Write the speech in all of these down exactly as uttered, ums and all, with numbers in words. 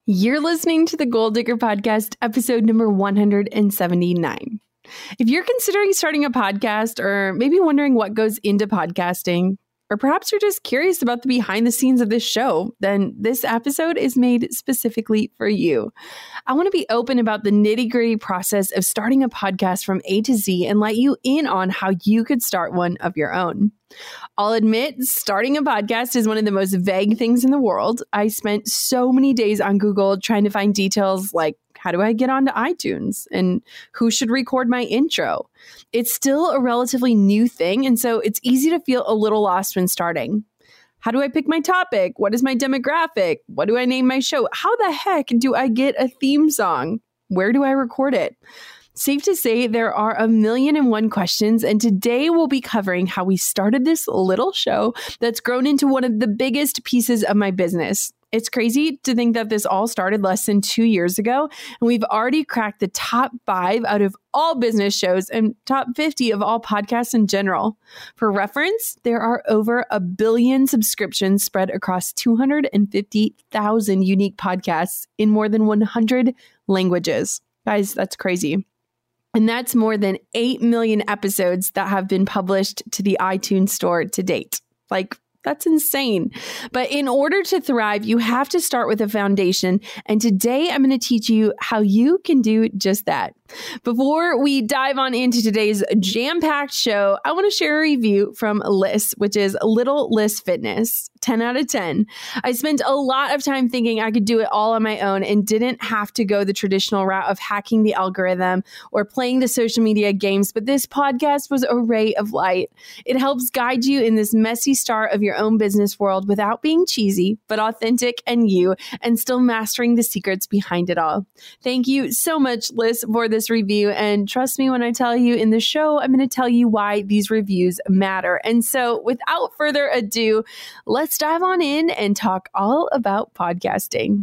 You're listening to the Goal Digger Podcast, episode number one hundred seventy-nine. If you're considering starting a podcast or maybe wondering what goes into podcasting, or perhaps you're just curious about the behind the scenes of this show, then this episode is made specifically for you. I want to be open about the nitty-gritty process of starting a podcast from A to Z and let you in on how you could start one of your own. I'll admit, starting a podcast is one of the most vague things in the world. I spent so many days on Google trying to find details like, how do I get onto iTunes? And who should record my intro? It's still a relatively new thing, and so it's easy to feel a little lost when starting. How do I pick my topic? What is my demographic? What do I name my show? How the heck do I get a theme song? Where do I record it? Safe to say, there are a million and one questions, and today we'll be covering how we started this little show that's grown into one of the biggest pieces of my business. It's crazy to think that this all started less than two years ago, and we've already cracked the top five out of all business shows and top fifty of all podcasts in general. For reference, there are over a billion subscriptions spread across two hundred fifty thousand unique podcasts in more than one hundred languages. Guys, that's crazy. And that's more than eight million episodes that have been published to the iTunes store to date. Like, that's insane. But in order to thrive, you have to start with a foundation. And today I'm going to teach you how you can do just that. Before we dive on into today's jam-packed show, I want to share a review from Liss, which is Little Liss Fitness. ten out of ten. I spent a lot of time thinking I could do it all on my own and didn't have to go the traditional route of hacking the algorithm or playing the social media games, but this podcast was a ray of light. It helps guide you in this messy start of your own business world without being cheesy, but authentic and you, and still mastering the secrets behind it all. Thank you so much, Liss, for this review. And trust me when I tell you in the show, I'm going to tell you why these reviews matter. And so without further ado, let's dive on in and talk all about podcasting.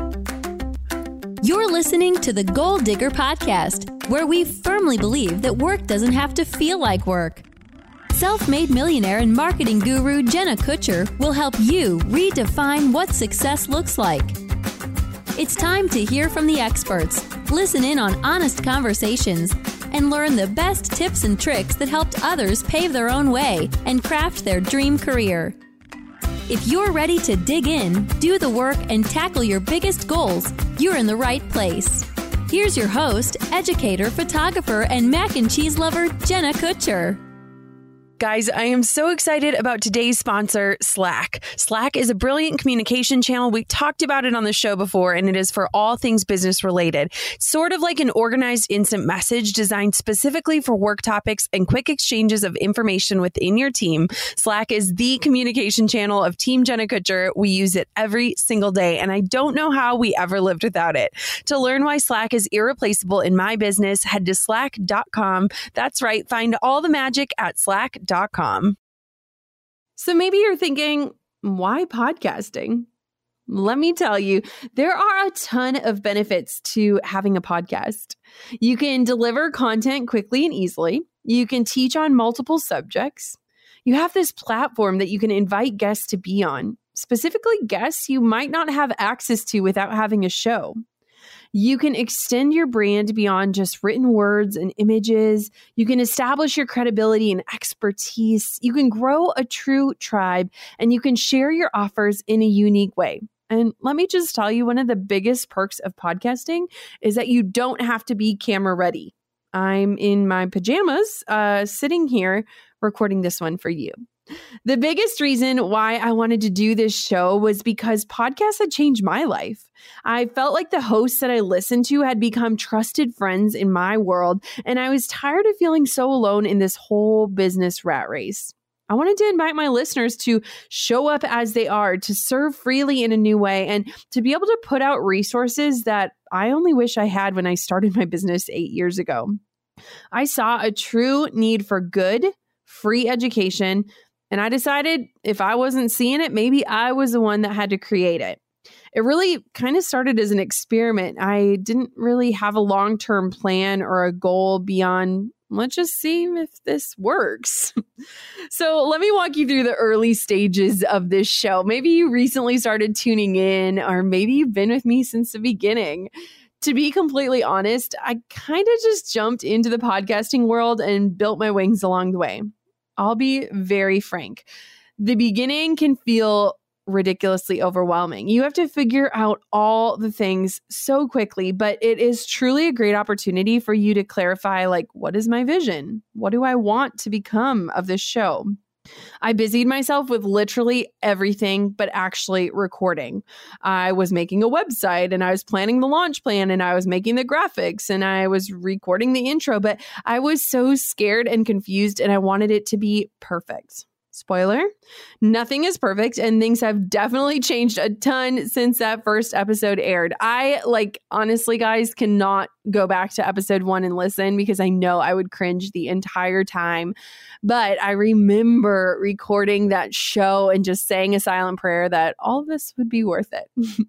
You're listening to the Goal Digger Podcast, where we firmly believe that work doesn't have to feel like work. Self-made millionaire and marketing guru Jenna Kutcher will help you redefine what success looks like. It's time to hear from the experts, listen in on honest conversations, and learn the best tips and tricks that helped others pave their own way and craft their dream career. If you're ready to dig in, do the work, and tackle your biggest goals, you're in the right place. Here's your host, educator, photographer, and mac and cheese lover, Jenna Kutcher. Guys, I am so excited about today's sponsor, Slack. Slack is a brilliant communication channel. We talked about it on the show before, and it is for all things business related. It's sort of like an organized instant message designed specifically for work topics and quick exchanges of information within your team. Slack is the communication channel of Team Jenna Kutcher. We use it every single day, and I don't know how we ever lived without it. To learn why Slack is irreplaceable in my business, head to slack dot com. That's right. Find all the magic at slack dot com. So maybe you're thinking, why podcasting? Let me tell you, there are a ton of benefits to having a podcast. You can deliver content quickly and easily. You can teach on multiple subjects. You have this platform that you can invite guests to be on, specifically guests you might not have access to without having a show. You can extend your brand beyond just written words and images. You can establish your credibility and expertise. You can grow a true tribe, and you can share your offers in a unique way. And let me just tell you, one of the biggest perks of podcasting is that you don't have to be camera ready. I'm in my pajamas, uh, sitting here recording this one for you. The biggest reason why I wanted to do this show was because podcasts had changed my life. I felt like the hosts that I listened to had become trusted friends in my world, and I was tired of feeling so alone in this whole business rat race. I wanted to invite my listeners to show up as they are, to serve freely in a new way, and to be able to put out resources that I only wish I had when I started my business eight years ago. I saw a true need for good, free education, and I decided if I wasn't seeing it, maybe I was the one that had to create it. It really kind of started as an experiment. I didn't really have a long-term plan or a goal beyond let's just see if this works. So let me walk you through the early stages of this show. Maybe you recently started tuning in, or maybe you've been with me since the beginning. To be completely honest, I kind of just jumped into the podcasting world and built my wings along the way. I'll be very frank. The beginning can feel ridiculously overwhelming. You have to figure out all the things so quickly, but it is truly a great opportunity for you to clarify, like, what is my vision? What do I want to become of this show? I busied myself with literally everything but actually recording. I was making a website and I was planning the launch plan and I was making the graphics and I was recording the intro, but I was so scared and confused and I wanted it to be perfect. Spoiler, nothing is perfect and things have definitely changed a ton since that first episode aired. I, like, honestly, guys, cannot go back to episode one and listen because I know I would cringe the entire time. But I remember recording that show and just saying a silent prayer that all of this would be worth it.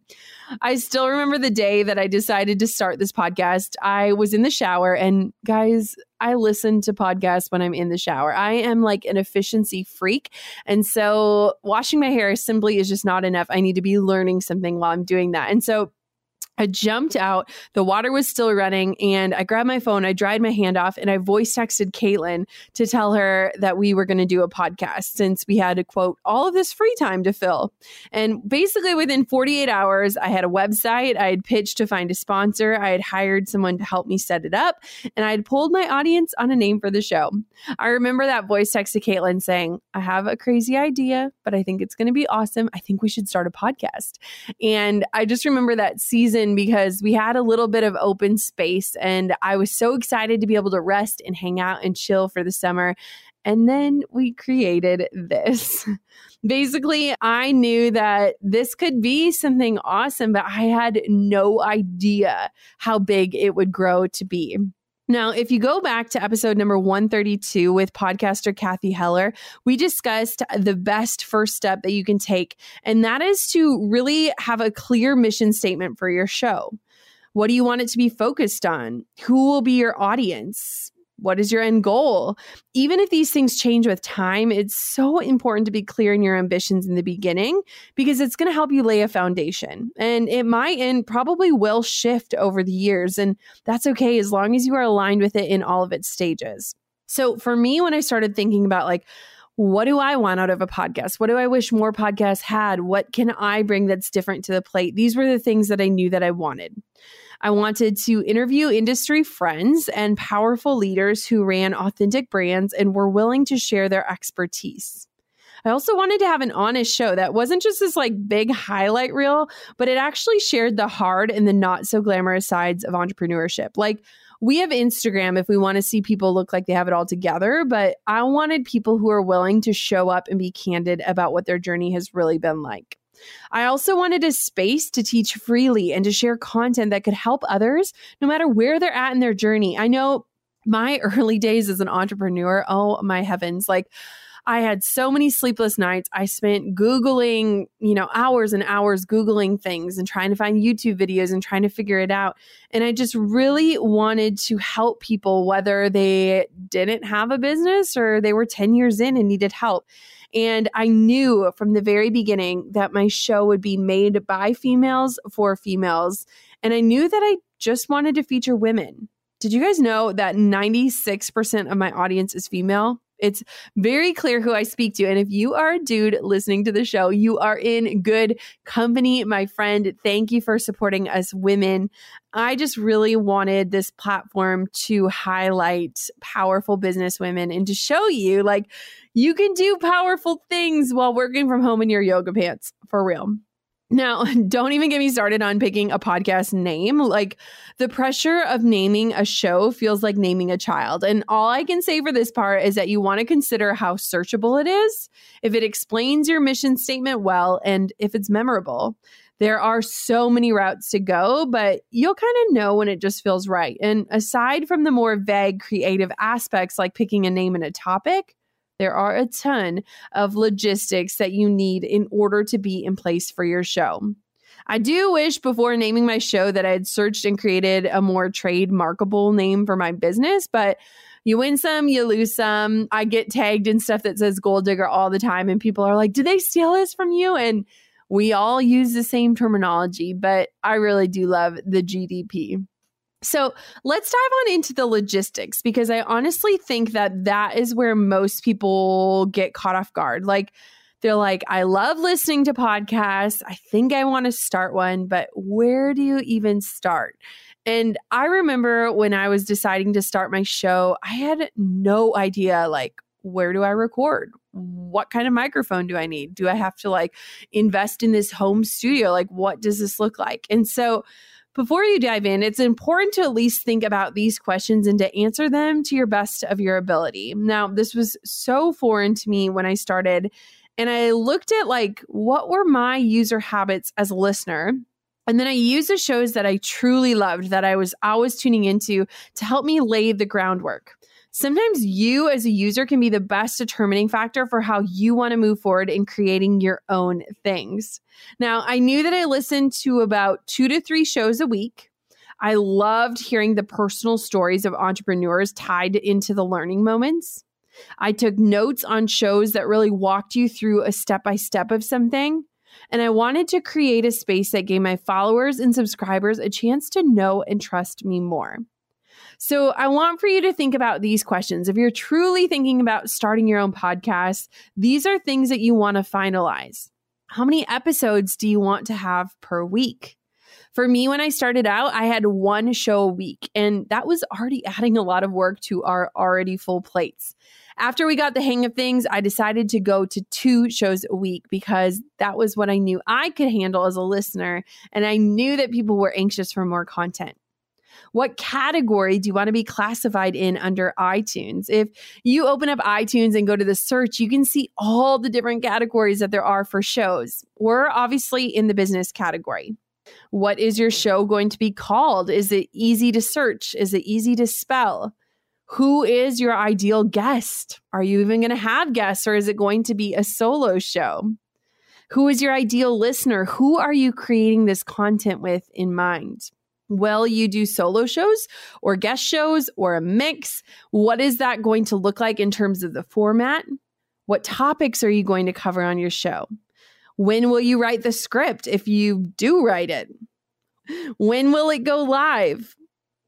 I still remember the day that I decided to start this podcast. I was in the shower and guys, I listen to podcasts when I'm in the shower. I am like an efficiency freak. And so washing my hair simply is just not enough. I need to be learning something while I'm doing that. And so I jumped out, the water was still running, and I grabbed my phone, I dried my hand off, and I voice texted Caitlin to tell her that we were going to do a podcast since we had, to quote, all of this free time to fill. And basically within forty-eight hours, I had a website, I had pitched to find a sponsor, I had hired someone to help me set it up, and I had pulled my audience on a name for the show. I remember that voice text to Caitlin saying, I have a crazy idea, but I think it's going to be awesome. I think we should start a podcast. And I just remember that season because we had a little bit of open space and I was so excited to be able to rest and hang out and chill for the summer. And then we created this. Basically, I knew that this could be something awesome, but I had no idea how big it would grow to be. Now, if you go back to episode number one thirty-two with podcaster Kathy Heller, we discussed the best first step that you can take, and that is to really have a clear mission statement for your show. What do you want it to be focused on? Who will be your audience? What is your end goal? Even if these things change with time, it's so important to be clear in your ambitions in the beginning because it's going to help you lay a foundation. And it might and probably will shift over the years. And that's okay as long as you are aligned with it in all of its stages. So for me, when I started thinking about like, what do I want out of a podcast? What do I wish more podcasts had? What can I bring that's different to the plate? These were the things that I knew that I wanted. I wanted to interview industry friends and powerful leaders who ran authentic brands and were willing to share their expertise. I also wanted to have an honest show that wasn't just this like big highlight reel, but it actually shared the hard and the not so glamorous sides of entrepreneurship. Like, we have Instagram if we want to see people look like they have it all together, but I wanted people who are willing to show up and be candid about what their journey has really been like. I also wanted a space to teach freely and to share content that could help others no matter where they're at in their journey. I know my early days as an entrepreneur, oh my heavens, like I had so many sleepless nights. I spent Googling, you know, hours and hours Googling things and trying to find YouTube videos and trying to figure it out. And I just really wanted to help people, whether they didn't have a business or they were ten years in and needed help. And I knew from the very beginning that my show would be made by females for females. And I knew that I just wanted to feature women. Did you guys know that ninety-six percent of my audience is female? It's very clear who I speak to. And if you are a dude listening to the show, you are in good company, my friend. Thank you for supporting us women. I just really wanted this platform to highlight powerful business women and to show you like you can do powerful things while working from home in your yoga pants, for real. Now, don't even get me started on picking a podcast name. Like, the pressure of naming a show feels like naming a child. And all I can say for this part is that you want to consider how searchable it is, if it explains your mission statement well, and if it's memorable. There are so many routes to go, but you'll kind of know when it just feels right. And aside from the more vague creative aspects like picking a name and a topic, there are a ton of logistics that you need in order to be in place for your show. I do wish before naming my show that I had searched and created a more trademarkable name for my business, but You win some, you lose some. I get tagged in stuff that says Goal Digger all the time, and people are like, did they steal this from you? And we all use the same terminology, but I really do love the G D P. So let's dive on into the logistics, because I honestly think that that is where most people get caught off guard. Like, they're like, I love listening to podcasts. I think I want to start one, but where do you even start? And I remember when I was deciding to start my show, I had no idea, like, where do I record? What kind of microphone do I need? Do I have to like invest in this home studio? Like, what does this look like? And so before you dive in, it's important to at least think about these questions and to answer them to your best of your ability. Now, this was so foreign to me when I started, and I looked at like, what were my user habits as a listener? And then I used the shows that I truly loved, that I was always tuning into, to help me lay the groundwork. Sometimes you as a user can be the best determining factor for how you want to move forward in creating your own things. Now, I knew that I listened to about two to three shows a week. I loved hearing the personal stories of entrepreneurs tied into the learning moments. I took notes on shows that really walked you through a step-by-step of something. And I wanted to create a space that gave my followers and subscribers a chance to know and trust me more. So I want for you to think about these questions. If you're truly thinking about starting your own podcast, these are things that you want to finalize. How many episodes do you want to have per week? For me, when I started out, I had one show a week, and that was already adding a lot of work to our already full plates. After we got the hang of things, I decided to go to two shows a week because that was what I knew I could handle as a listener, and I knew that people were anxious for more content. What category do you want to be classified in under iTunes? If you open up iTunes and go to the search, you can see all the different categories that there are for shows. We're obviously in the business category. What is your show going to be called? Is it easy to search? Is it easy to spell? Who is your ideal guest? Are you even going to have guests, or is it going to be a solo show? Who is your ideal listener? Who are you creating this content with in mind? Will you do solo shows or guest shows or a mix? What is that going to look like in terms of the format? What topics are you going to cover on your show? When will you write the script if you do write it? When will it go live?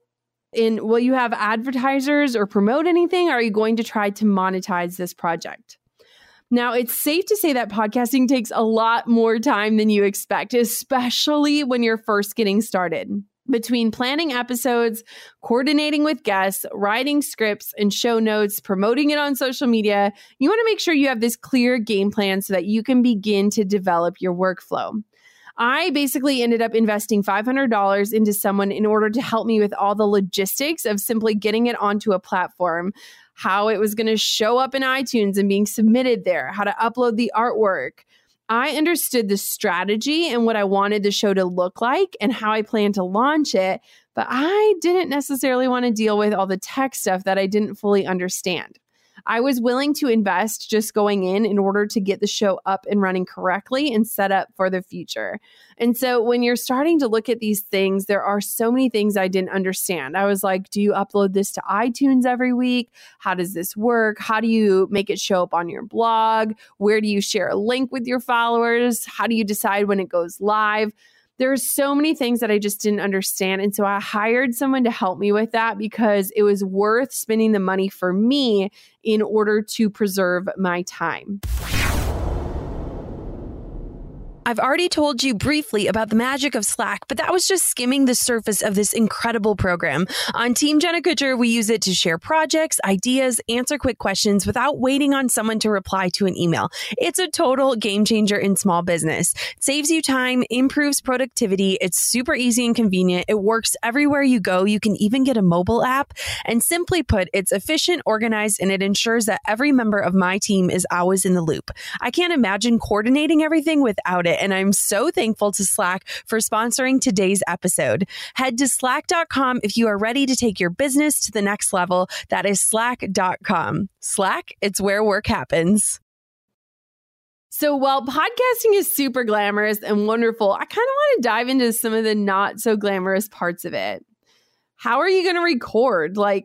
And will you have advertisers or promote anything? Or are you going to try to monetize this project? Now, it's safe to say that podcasting takes a lot more time than you expect, especially when you're first getting started. Between planning episodes, coordinating with guests, writing scripts and show notes, promoting it on social media, you want to make sure you have this clear game plan so that you can begin to develop your workflow. I basically ended up investing five hundred dollars into someone in order to help me with all the logistics of simply getting it onto a platform, how it was going to show up in iTunes and being submitted there, how to upload the artwork. I understood the strategy and what I wanted the show to look like and how I planned to launch it, but I didn't necessarily want to deal with all the tech stuff that I didn't fully understand. I was willing to invest just going in in order to get the show up and running correctly and set up for the future. And so when you're starting to look at these things, there are so many things I didn't understand. I was like, do you upload this to iTunes every week? How does this work? How do you make it show up on your blog? Where do you share a link with your followers? How do you decide when it goes live? There are so many things that I just didn't understand. And so I hired someone to help me with that because it was worth spending the money for me in order to preserve my time. I've already told you briefly about the magic of Slack, but that was just skimming the surface of this incredible program. On Team Jenna Kutcher, we use it to share projects, ideas, answer quick questions without waiting on someone to reply to an email. It's a total game changer in small business. It saves you time, improves productivity. It's super easy and convenient. It works everywhere you go. You can even get a mobile app. And simply put, it's efficient, organized, and it ensures that every member of my team is always in the loop. I can't imagine coordinating everything without it. And I'm so thankful to Slack for sponsoring today's episode. Head to slack dot com if you are ready to take your business to the next level. That is slack dot com. Slack, it's where work happens. So while podcasting is super glamorous and wonderful, I kind of want to dive into some of the not so glamorous parts of it. How are you going to record? Like,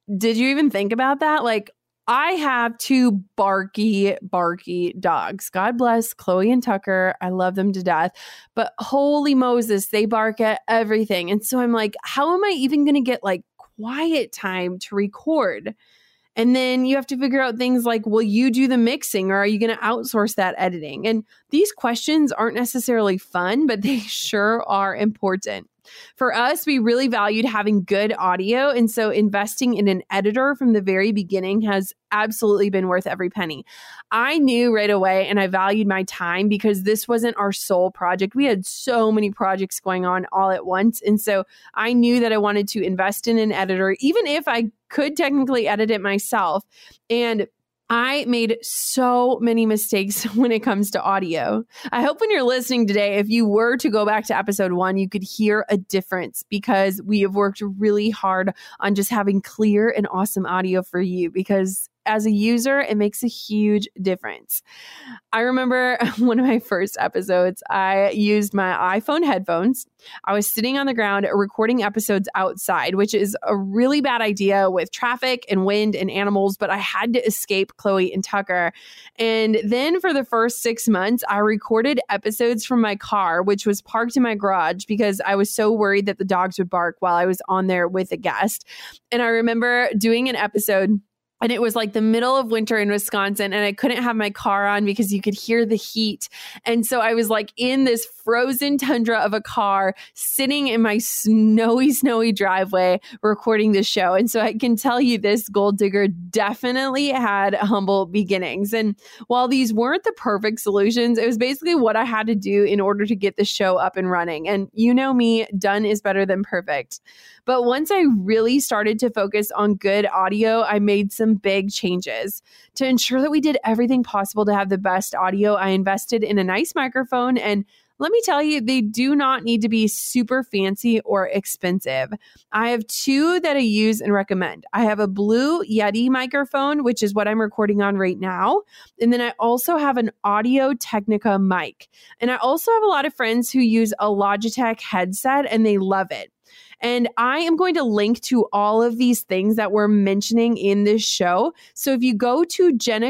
did you even think about that? Like, I have two barky, barky dogs. God bless Chloe and Tucker. I love them to death. But holy Moses, they bark at everything. And so I'm like, how am I even going to get like quiet time to record? And then you have to figure out things like, will you do the mixing or are you going to outsource that editing? And these questions aren't necessarily fun, but they sure are important. For us, we really valued having good audio. And so investing in an editor from the very beginning has absolutely been worth every penny. I knew right away and I valued my time because this wasn't our sole project. We had so many projects going on all at once. And so I knew that I wanted to invest in an editor, even if I could technically edit it myself. And I made so many mistakes when it comes to audio. I hope when you're listening today, if you were to go back to episode one, you could hear a difference because we have worked really hard on just having clear and awesome audio for you because as a user, it makes a huge difference. I remember one of my first episodes, I used my iPhone headphones. I was sitting on the ground recording episodes outside, which is a really bad idea with traffic and wind and animals, but I had to escape Chloe and Tucker. And then for the first six months, I recorded episodes from my car, which was parked in my garage because I was so worried that the dogs would bark while I was on there with a guest. And I remember doing an episode and it was like the middle of winter in Wisconsin and I couldn't have my car on because you could hear the heat. And so I was like in this frozen tundra of a car sitting in my snowy, snowy driveway recording this show. And so I can tell you this Gold Digger definitely had humble beginnings. And while these weren't the perfect solutions, it was basically what I had to do in order to get the show up and running. And you know me, done is better than perfect. But once I really started to focus on good audio, I made some big changes. To ensure that we did everything possible to have the best audio, I invested in a nice microphone. And let me tell you, they do not need to be super fancy or expensive. I have two that I use and recommend. I have a Blue Yeti microphone, which is what I'm recording on right now. And then I also have an Audio Technica mic. And I also have a lot of friends who use a Logitech headset and they love it. And I am going to link to all of these things that we're mentioning in this show. So if you go to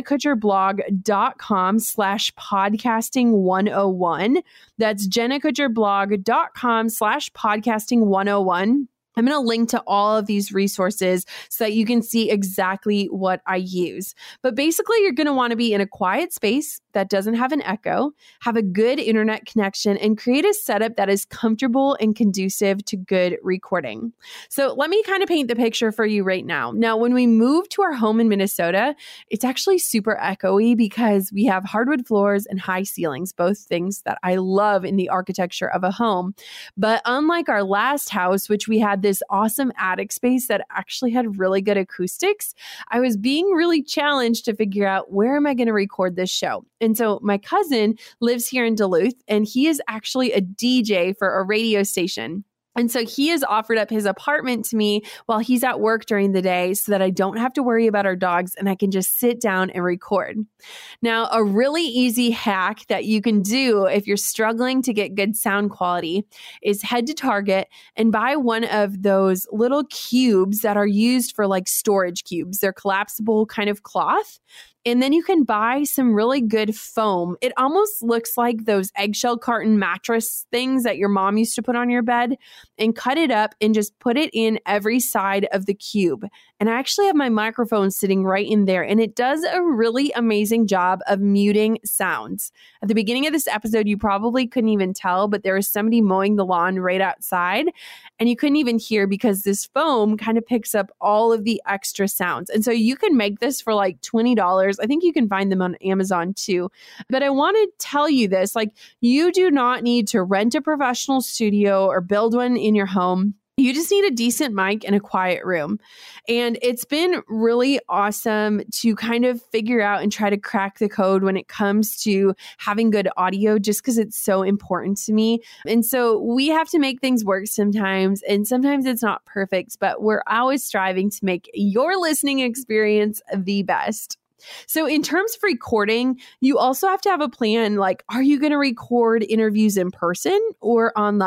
jennakutcherblog.com slash podcasting 101, that's jennakutcherblog.com slash podcasting 101. I'm going to link to all of these resources so that you can see exactly what I use. But basically, you're going to want to be in a quiet space that doesn't have an echo, have a good internet connection, and create a setup that is comfortable and conducive to good recording. So let me kind of paint the picture for you right now. Now, when we moved to our home in Minnesota, it's actually super echoey because we have hardwood floors and high ceilings, both things that I love in the architecture of a home. But unlike our last house, which we had this awesome attic space that actually had really good acoustics, I was being really challenged to figure out where am I going to record this show. And so my cousin lives here in Duluth, and he is actually a D J for a radio station. And so he has offered up his apartment to me while he's at work during the day so that I don't have to worry about our dogs and I can just sit down and record. Now, a really easy hack that you can do if you're struggling to get good sound quality is head to Target and buy one of those little cubes that are used for like storage cubes. They're collapsible kind of cloth. And then you can buy some really good foam. It almost looks like those eggshell carton mattress things that your mom used to put on your bed, and cut it up and just put it in every side of the cube. And I actually have my microphone sitting right in there, and it does a really amazing job of muting sounds. At the beginning of this episode, you probably couldn't even tell, but there was somebody mowing the lawn right outside, and you couldn't even hear because this foam kind of picks up all of the extra sounds. And so you can make this for like twenty dollars. I think you can find them on Amazon too. But I want to tell you this, like, you do not need to rent a professional studio or build one in your home. You just need a decent mic and a quiet room. And it's been really awesome to kind of figure out and try to crack the code when it comes to having good audio, just because it's so important to me. And so we have to make things work sometimes, and sometimes it's not perfect, but we're always striving to make your listening experience the best. So in terms of recording, you also have to have a plan. Like, are you going to record interviews in person or online?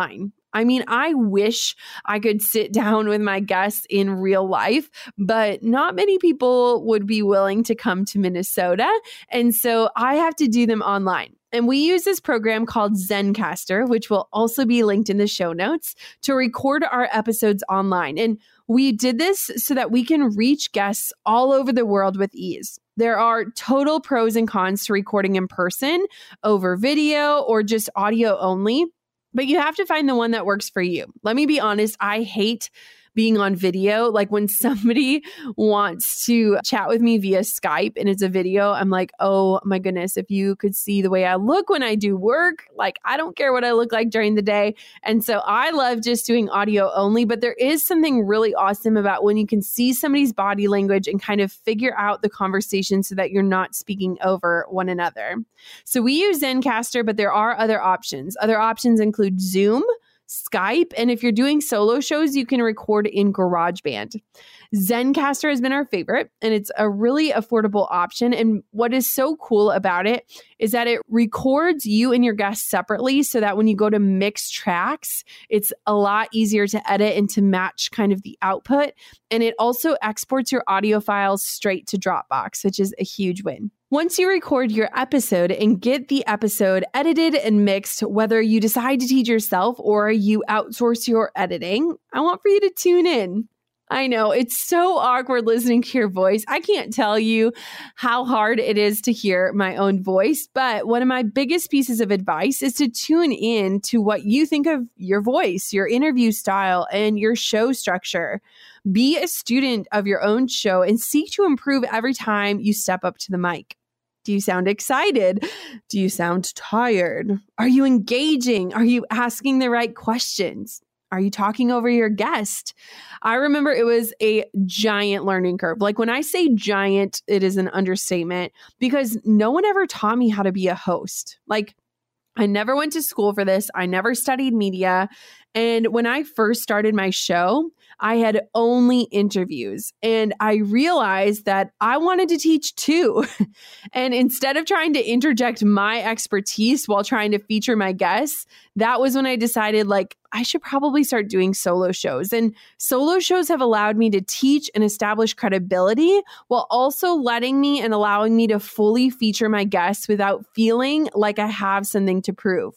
I mean, I wish I could sit down with my guests in real life, but not many people would be willing to come to Minnesota. And so I have to do them online. And we use this program called Zencastr, which will also be linked in the show notes, to record our episodes online. And we did this so that we can reach guests all over the world with ease. There are total pros and cons to recording in person, over video, or just audio only. But you have to find the one that works for you. Let me be honest, I hate being on video. Like when somebody wants to chat with me via Skype and it's a video, I'm like, oh my goodness, if you could see the way I look when I do work, like I don't care what I look like during the day. And so I love just doing audio only, but there is something really awesome about when you can see somebody's body language and kind of figure out the conversation so that you're not speaking over one another. So we use Zencastr, but there are other options. Other options include Zoom, Skype, and if you're doing solo shows, you can record in GarageBand. Zencastr has been our favorite, and it's a really affordable option. And what is so cool about it is that it records you and your guests separately so that when you go to mix tracks, it's a lot easier to edit and to match kind of the output. And it also exports your audio files straight to Dropbox, which is a huge win. Once you record your episode and get the episode edited and mixed, whether you decide to teach yourself or you outsource your editing, I want for you to tune in. I know it's so awkward listening to your voice. I can't tell you how hard it is to hear my own voice, but one of my biggest pieces of advice is to tune in to what you think of your voice, your interview style, and your show structure. Be a student of your own show and seek to improve every time you step up to the mic. Do you sound excited? Do you sound tired? Are you engaging? Are you asking the right questions? Are you talking over your guest? I remember it was a giant learning curve. Like when I say giant, it is an understatement because no one ever taught me how to be a host. Like I never went to school for this. I never studied media. And when I first started my show, I had only interviews and I realized that I wanted to teach too. And instead of trying to interject my expertise while trying to feature my guests, that was when I decided like I should probably start doing solo shows. And solo shows have allowed me to teach and establish credibility while also letting me and allowing me to fully feature my guests without feeling like I have something to prove.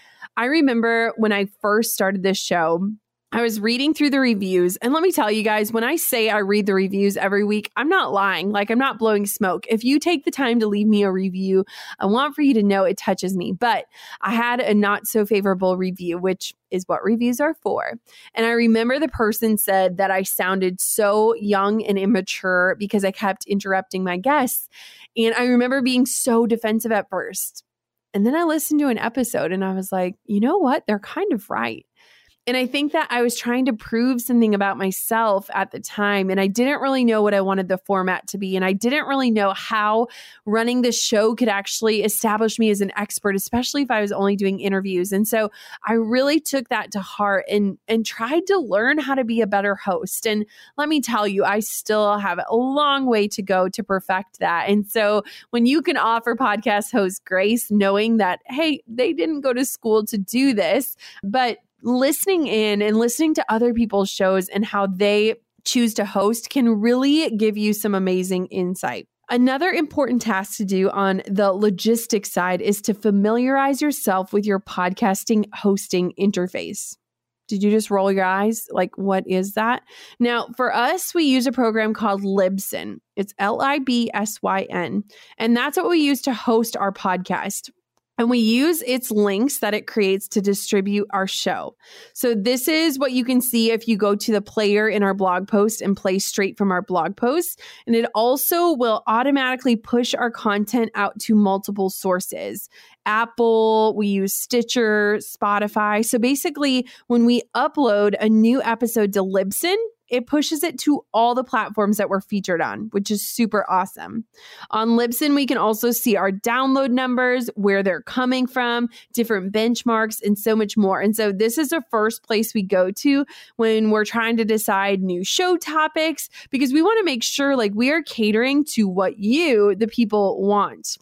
I remember when I first started this show, I was reading through the reviews. And let me tell you guys, when I say I read the reviews every week, I'm not lying. Like I'm not blowing smoke. If you take the time to leave me a review, I want for you to know it touches me. But I had a not so favorable review, which is what reviews are for. And I remember the person said that I sounded so young and immature because I kept interrupting my guests. And I remember being so defensive at first. And then I listened to an episode and I was like, you know what? They're kind of right. And I think that I was trying to prove something about myself at the time. And I didn't really know what I wanted the format to be. And I didn't really know how running the show could actually establish me as an expert, especially if I was only doing interviews. And so I really took that to heart and, and tried to learn how to be a better host. And let me tell you, I still have a long way to go to perfect that. And so when you can offer podcast host grace, knowing that, hey, they didn't go to school to do this, but listening in and listening to other people's shows and how they choose to host can really give you some amazing insight. Another important task to do on the logistics side is to familiarize yourself with your podcasting hosting interface. Did you just roll your eyes? Like, what is that? Now, for us, we use a program called Libsyn. It's L I B S Y N. And that's what we use to host our podcast. And we use its links that it creates to distribute our show. So this is what you can see if you go to the player in our blog post and play straight from our blog post. And it also will automatically push our content out to multiple sources. Apple, we use Stitcher, Spotify. So basically, when we upload a new episode to Libsyn, it pushes it to all the platforms that we're featured on, which is super awesome. On Libsyn, we can also see our download numbers, where they're coming from, different benchmarks, and so much more. And so this is the first place we go to when we're trying to decide new show topics, because we want to make sure like we are catering to what you, the people, want.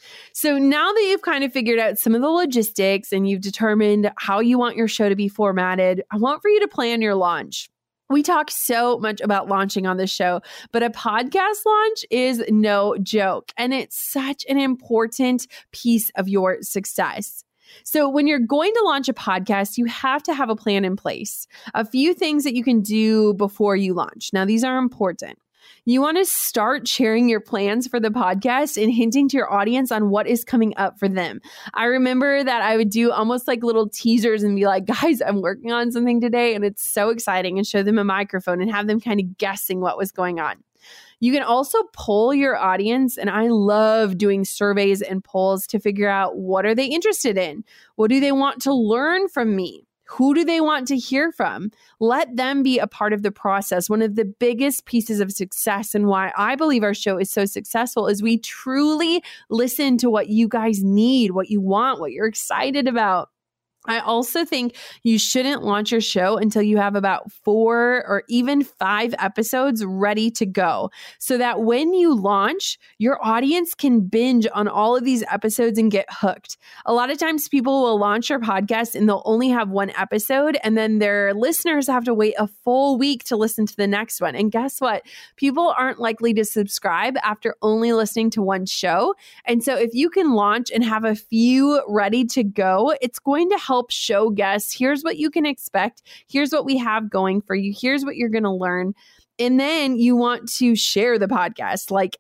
So now that you've kind of figured out some of the logistics and you've determined how you want your show to be formatted, I want for you to plan your launch. We talk so much about launching on this show, but a podcast launch is no joke, and it's such an important piece of your success. So when you're going to launch a podcast, you have to have a plan in place. A few things that you can do before you launch. Now, these are important. You want to start sharing your plans for the podcast and hinting to your audience on what is coming up for them. I remember that I would do almost like little teasers and be like, guys, I'm working on something today and it's so exciting, and show them a microphone and have them kind of guessing what was going on. You can also poll your audience, and I love doing surveys and polls to figure out what are they interested in? What do they want to learn from me? Who do they want to hear from? Let them be a part of the process. One of the biggest pieces of success and why I believe our show is so successful is we truly listen to what you guys need, what you want, what you're excited about. I also think you shouldn't launch your show until you have about four or even five episodes ready to go, so that when you launch, your audience can binge on all of these episodes and get hooked. A lot of times people will launch their podcast and they'll only have one episode, and then their listeners have to wait a full week to listen to the next one. And guess what? People aren't likely to subscribe after only listening to one show. And so if you can launch and have a few ready to go, it's going to help show guests, here's what you can expect. Here's what we have going for you. Here's what you're going to learn. And then you want to share the podcast like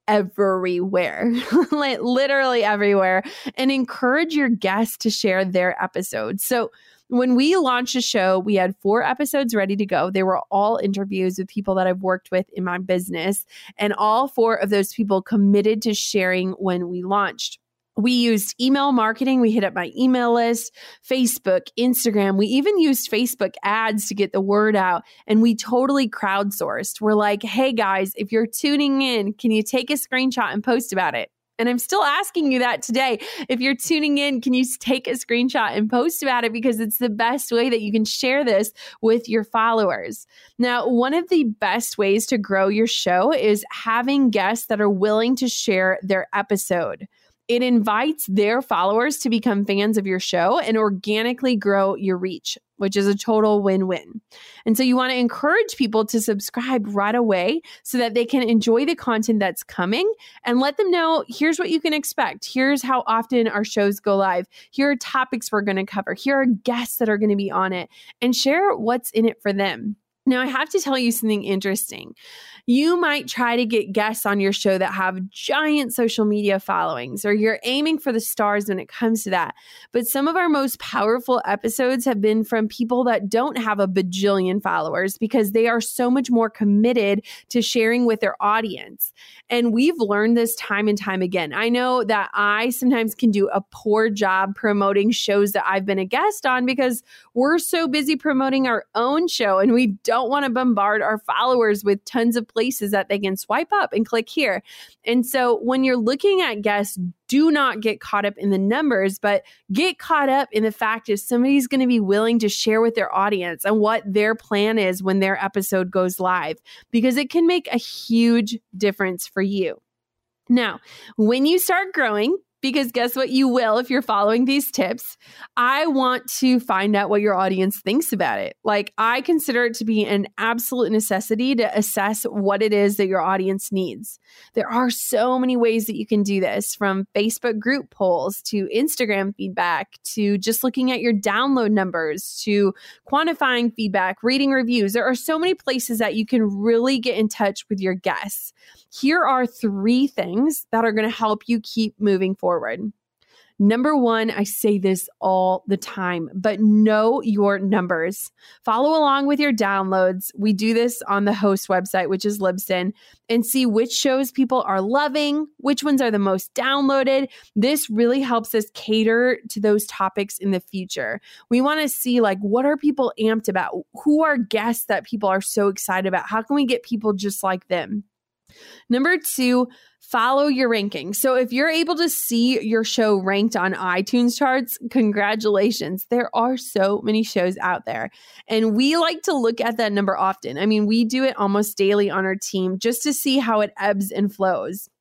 everywhere, like literally everywhere, and encourage your guests to share their episodes. So when we launched a show, we had four episodes ready to go. They were all interviews with people that I've worked with in my business. And all four of those people committed to sharing when we launched. We used email marketing. We hit up my email list, Facebook, Instagram. We even used Facebook ads to get the word out, and we totally crowdsourced. We're like, hey guys, if you're tuning in, can you take a screenshot and post about it? And I'm still asking you that today. If you're tuning in, can you take a screenshot and post about it? Because it's the best way that you can share this with your followers. Now, one of the best ways to grow your show is having guests that are willing to share their episode. It invites their followers to become fans of your show and organically grow your reach, which is a total win-win. And so you want to encourage people to subscribe right away so that they can enjoy the content that's coming, and let them know, here's what you can expect. Here's how often our shows go live. Here are topics we're going to cover. Here are guests that are going to be on it, and share what's in it for them. Now, I have to tell you something interesting. You might try to get guests on your show that have giant social media followings, or you're aiming for the stars when it comes to that. But some of our most powerful episodes have been from people that don't have a bajillion followers, because they are so much more committed to sharing with their audience. And we've learned this time and time again. I know that I sometimes can do a poor job promoting shows that I've been a guest on, because we're so busy promoting our own show, and we don't want to bombard our followers with tons of places that they can swipe up and click here. And so when you're looking at guests, do not get caught up in the numbers, but get caught up in the fact if somebody's going to be willing to share with their audience and what their plan is when their episode goes live, because it can make a huge difference for you. Now, when you start growing, because guess what, you will if you're following these tips, I want to find out what your audience thinks about it. Like, I consider it to be an absolute necessity to assess what it is that your audience needs. There are so many ways that you can do this, from Facebook group polls to Instagram feedback to just looking at your download numbers to quantifying feedback, reading reviews. There are so many places that you can really get in touch with your guests. Here are three things that are going to help you keep moving forward. Number one, I say this all the time, but know your numbers. Follow along with your downloads. We do this on the host website, which is Libsyn, and see which shows people are loving, which ones are the most downloaded. This really helps us cater to those topics in the future. We want to see, like, what are people amped about? Who are guests that people are so excited about? How can we get people just like them? Number two, follow your rankings. So if you're able to see your show ranked on iTunes charts, congratulations. There are so many shows out there. And we like to look at that number often. I mean, we do it almost daily on our team just to see how it ebbs and flows.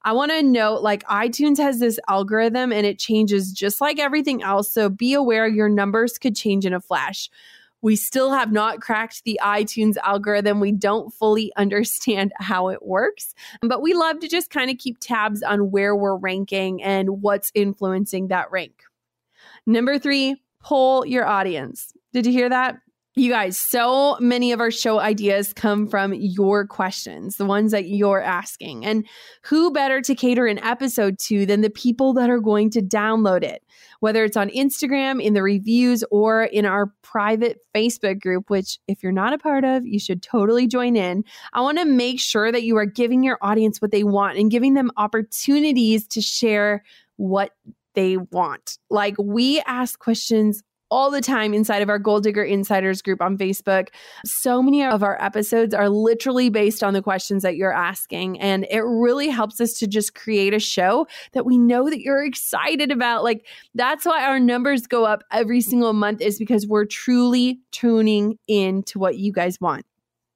I want to note, like, iTunes has this algorithm and it changes just like everything else. So be aware your numbers could change in a flash. We still have not cracked the iTunes algorithm. We don't fully understand how it works, but we love to just kind of keep tabs on where we're ranking and what's influencing that rank. Number three, poll your audience. Did you hear that? You guys, so many of our show ideas come from your questions, the ones that you're asking. And who better to cater an episode to than the people that are going to download it, whether it's on Instagram, in the reviews, or in our private Facebook group, which if you're not a part of, you should totally join in. I want to make sure that you are giving your audience what they want and giving them opportunities to share what they want. Like, we ask questions all the time inside of our Goal Digger Insiders group on Facebook. So many of our episodes are literally based on the questions that you're asking. And it really helps us to just create a show that we know that you're excited about. Like, that's why our numbers go up every single month, is because we're truly tuning in to what you guys want.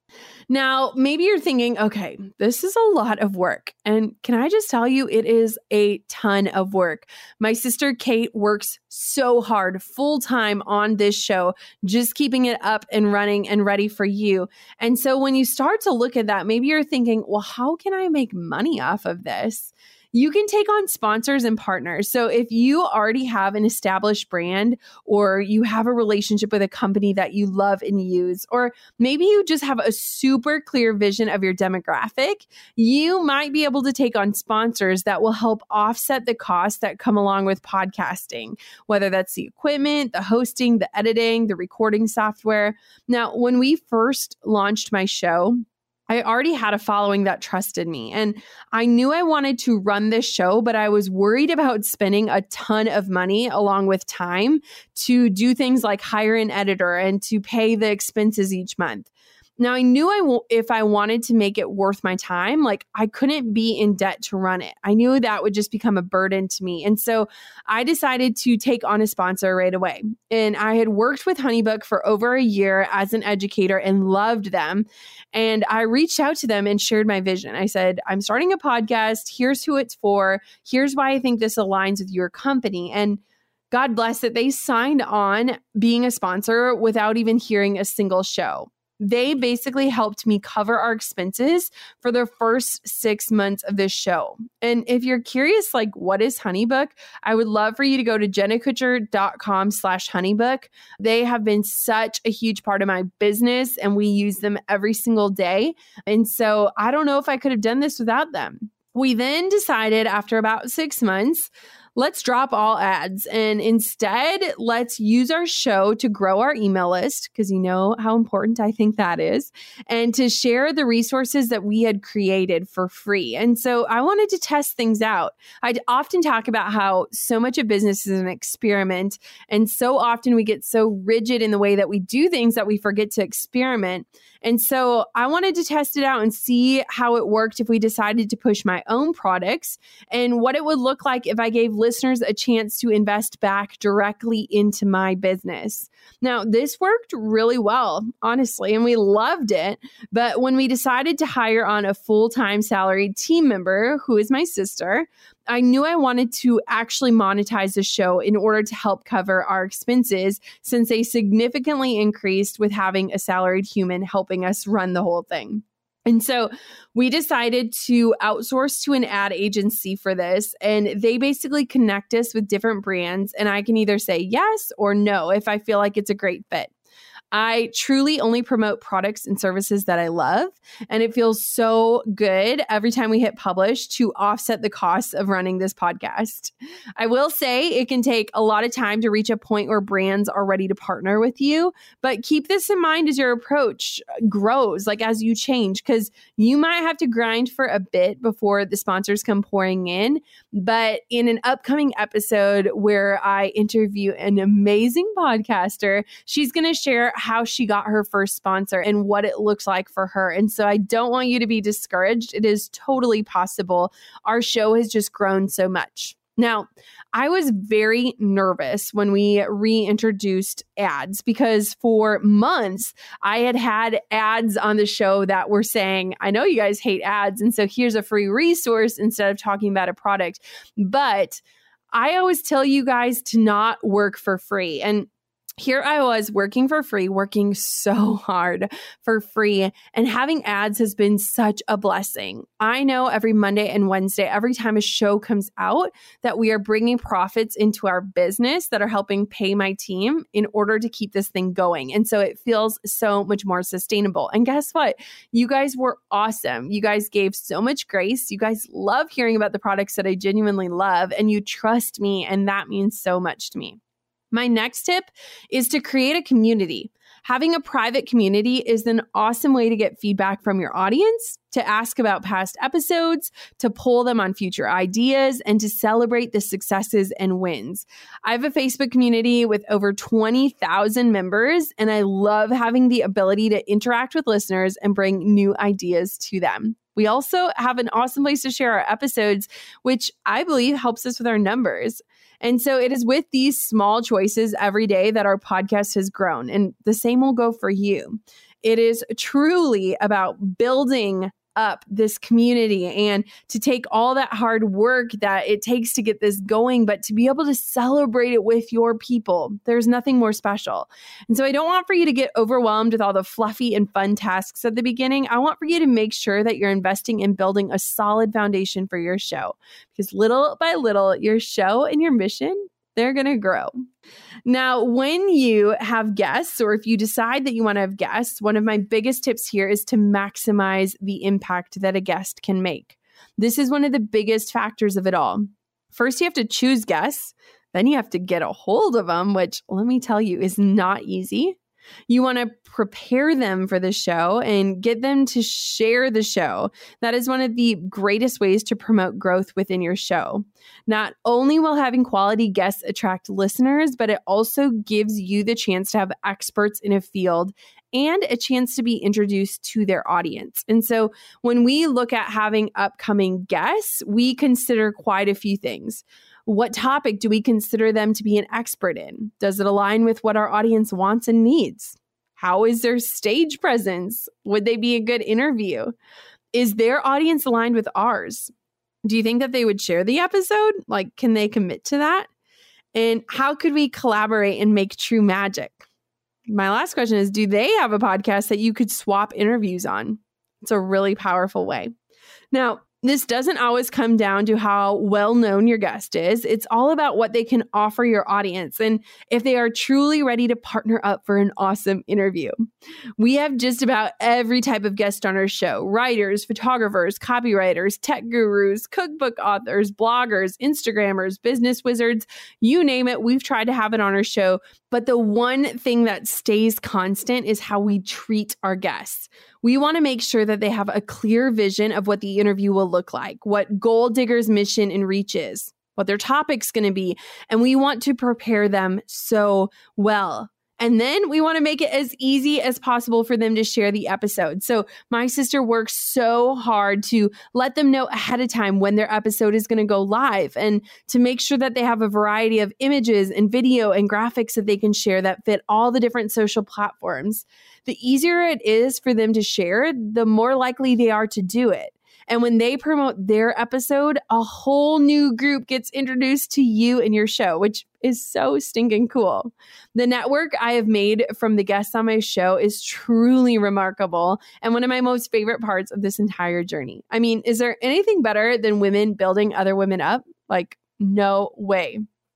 Now, maybe you're thinking, okay, this is a lot of work. And can I just tell you, it is a ton of work. My sister Kate works so hard full time on this show, just keeping it up and running and ready for you. And so when you start to look at that, maybe you're thinking, well, how can I make money off of this? You can take on sponsors and partners. So if you already have an established brand, or you have a relationship with a company that you love and use, or maybe you just have a super clear vision of your demographic, you might be able to take on sponsors that will help offset the costs that come along with podcasting, whether that's the equipment, the hosting, the editing, the recording software. Now, when we first launched my show, I already had a following that trusted me, and I knew I wanted to run this show, but I was worried about spending a ton of money along with time to do things like hire an editor and to pay the expenses each month. Now, I knew I w- if I wanted to make it worth my time, like, I couldn't be in debt to run it. I knew that would just become a burden to me. And so I decided to take on a sponsor right away. And I had worked with HoneyBook for over a year as an educator and loved them. And I reached out to them and shared my vision. I said, I'm starting a podcast. Here's who it's for. Here's why I think this aligns with your company. And God bless it, they signed on being a sponsor without even hearing a single show. They basically helped me cover our expenses for the first six months of this show. And if you're curious, like, what is HoneyBook? I would love for you to go to jennakutcher.com slash HoneyBook. They have been such a huge part of my business, and we use them every single day. And so I don't know if I could have done this without them. We then decided after about six months, let's drop all ads, and instead let's use our show to grow our email list, because you know how important I think that is, and to share the resources that we had created for free. And so I wanted to test things out. I often talk about how so much of business is an experiment, and so often we get so rigid in the way that we do things that we forget to experiment. And so I wanted to test it out and see how it worked if we decided to push my own products, and what it would look like if I gave listeners a chance to invest back directly into my business. Now, this worked really well, honestly, and we loved it. But when we decided to hire on a full-time salaried team member, who is my sister, I knew I wanted to actually monetize the show in order to help cover our expenses, since they significantly increased with having a salaried human helping us run the whole thing. And so we decided to outsource to an ad agency for this, and they basically connect us with different brands, and I can either say yes or no if I feel like it's a great fit. I truly only promote products and services that I love, and it feels so good every time we hit publish to offset the costs of running this podcast. I will say it can take a lot of time to reach a point where brands are ready to partner with you, but keep this in mind as your approach grows, like as you change, because you might have to grind for a bit before the sponsors come pouring in. But in an upcoming episode where I interview an amazing podcaster, she's going to share how she got her first sponsor and what it looks like for her. And so I don't want you to be discouraged. It is totally possible. Our show has just grown so much. Now, I was very nervous when we reintroduced ads because for months I had had ads on the show that were saying, I know you guys hate ads, and so here's a free resource instead of talking about a product. But I always tell you guys to not work for free. And here I was working for free, working so hard for free, and having ads has been such a blessing. I know every Monday and Wednesday, every time a show comes out, that we are bringing profits into our business that are helping pay my team in order to keep this thing going. And so it feels so much more sustainable. And guess what? You guys were awesome. You guys gave so much grace. You guys love hearing about the products that I genuinely love, and you trust me, and that means so much to me. My next tip is to create a community. Having a private community is an awesome way to get feedback from your audience, to ask about past episodes, to poll them on future ideas, and to celebrate the successes and wins. I have a Facebook community with over twenty thousand members, and I love having the ability to interact with listeners and bring new ideas to them. We also have an awesome place to share our episodes, which I believe helps us with our numbers. And so it is with these small choices every day that our podcast has grown. And the same will go for you. It is truly about building up this community and to take all that hard work that it takes to get this going, but to be able to celebrate it with your people. There's nothing more special. And so I don't want for you to get overwhelmed with all the fluffy and fun tasks at the beginning. I want for you to make sure that you're investing in building a solid foundation for your show, because little by little, your show and your mission, they're going to grow. Now, when you have guests, or if you decide that you want to have guests, one of my biggest tips here is to maximize the impact that a guest can make. This is one of the biggest factors of it all. First, you have to choose guests. Then you have to get a hold of them, which let me tell you is not easy. You want to prepare them for the show and get them to share the show. That is one of the greatest ways to promote growth within your show. Not only will having quality guests attract listeners, but it also gives you the chance to have experts in a field and a chance to be introduced to their audience. And so when we look at having upcoming guests, we consider quite a few things. What topic do we consider them to be an expert in? Does it align with what our audience wants and needs? How is their stage presence? Would they be a good interview? Is their audience aligned with ours? Do you think that they would share the episode? Like, can they commit to that? And how could we collaborate and make true magic? My last question is, do they have a podcast that you could swap interviews on? It's a really powerful way. Now, this doesn't always come down to how well-known your guest is. It's all about what they can offer your audience and if they are truly ready to partner up for an awesome interview. We have just about every type of guest on our show: writers, photographers, copywriters, tech gurus, cookbook authors, bloggers, Instagrammers, business wizards, you name it. We've tried to have it on our show. But the one thing that stays constant is how we treat our guests. We want to make sure that they have a clear vision of what the interview will look like, what Goal Digger's mission and reach is, what their topic's going to be, and we want to prepare them so well. And then we want to make it as easy as possible for them to share the episode. So my sister works so hard to let them know ahead of time when their episode is going to go live and to make sure that they have a variety of images and video and graphics that they can share that fit all the different social platforms. The easier it is for them to share, the more likely they are to do it. And when they promote their episode, a whole new group gets introduced to you and your show, which is so stinking cool. The network I have made from the guests on my show is truly remarkable and one of my most favorite parts of this entire journey. I mean, is there anything better than women building other women up? Like, no way.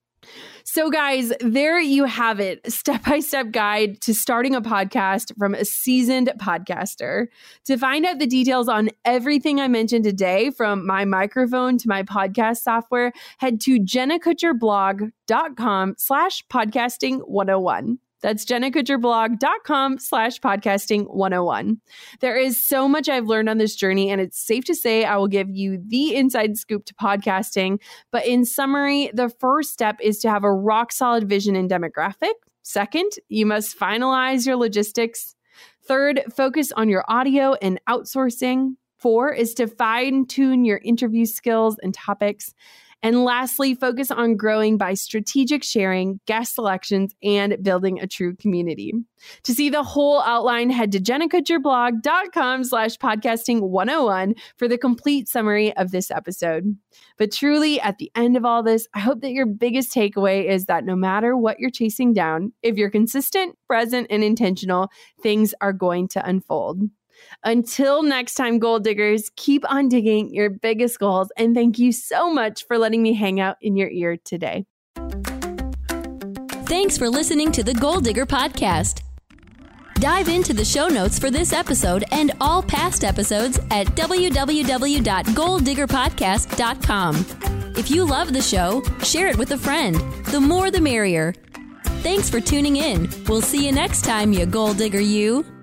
So guys, there you have it. Step-by-step guide to starting a podcast from a seasoned podcaster. To find out the details on everything I mentioned today, from my microphone to my podcast software, head to jennakutcherblog.com slash podcasting 101. That's jennakutcherblog.com slash podcasting 101. There is so much I've learned on this journey, and it's safe to say I will give you the inside scoop to podcasting. But in summary, the first step is to have a rock solid vision and demographic. Second, you must finalize your logistics. Third, focus on your audio and outsourcing. Four is to fine tune your interview skills and topics. And lastly, focus on growing by strategic sharing, guest selections, and building a true community. To see the whole outline, head to jennakutcherblog.com slash podcasting 101 for the complete summary of this episode. But truly, at the end of all this, I hope that your biggest takeaway is that no matter what you're chasing down, if you're consistent, present, and intentional, things are going to unfold. Until next time, goal diggers, keep on digging your biggest goals. And thank you so much for letting me hang out in your ear today. Thanks for listening to the Goal Digger Podcast. Dive into the show notes for this episode and all past episodes at w w w dot goal digger podcast dot com. If you love the show, share it with a friend. The more the merrier. Thanks for tuning in. We'll see you next time, you goal digger you.